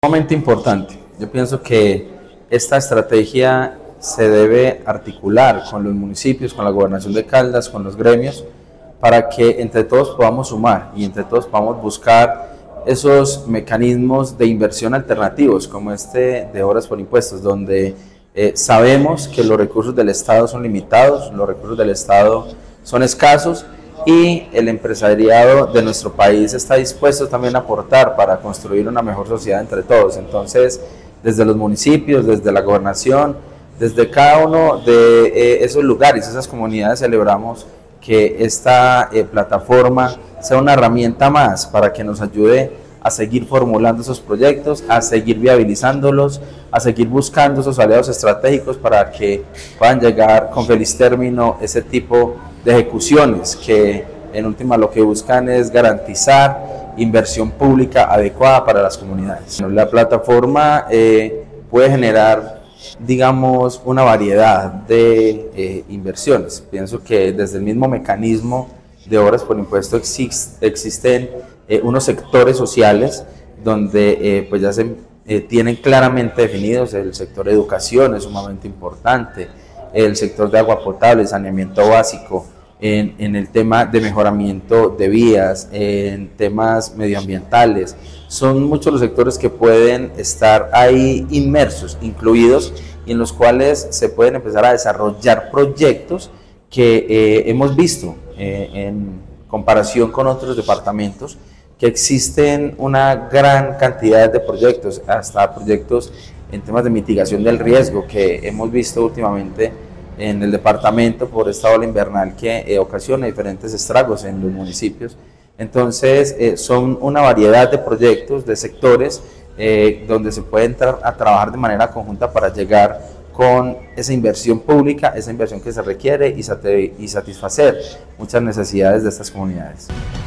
Sumamente importante. Yo pienso que esta estrategia se debe articular con los municipios, con la gobernación de Caldas, con los gremios, para que entre todos podamos sumar y entre todos podamos buscar esos mecanismos de inversión alternativos, como este de obras por impuestos, donde sabemos que los recursos del Estado son limitados, los recursos del Estado son escasos, y el empresariado de nuestro país está dispuesto también a aportar para construir una mejor sociedad entre todos. Entonces, desde los municipios, desde la gobernación, desde cada uno de esos lugares, esas comunidades, celebramos que esta plataforma sea una herramienta más para que nos ayude a seguir formulando esos proyectos, a seguir viabilizándolos, a seguir buscando esos aliados estratégicos para que puedan llegar con feliz término ese tipo de ejecuciones que en última lo que buscan es garantizar inversión pública adecuada para las comunidades. La plataforma puede generar, digamos, una variedad de inversiones. Pienso que desde el mismo mecanismo de obras por impuesto existen unos sectores sociales donde pues ya se tienen claramente definidos. El sector educación es sumamente importante, el sector de agua potable, saneamiento básico, en el tema de mejoramiento de vías, en temas medioambientales. Son muchos los sectores que pueden estar ahí inmersos, incluidos, y en los cuales se pueden empezar a desarrollar proyectos que hemos visto en comparación con otros departamentos, que existen una gran cantidad de proyectos, hasta proyectos en temas de mitigación del riesgo que hemos visto últimamente en el departamento por esta ola invernal que ocasiona diferentes estragos en los municipios. Entonces son una variedad de proyectos, de sectores donde se puede entrar a trabajar de manera conjunta para llegar con esa inversión pública, esa inversión que se requiere y satisfacer muchas necesidades de estas comunidades.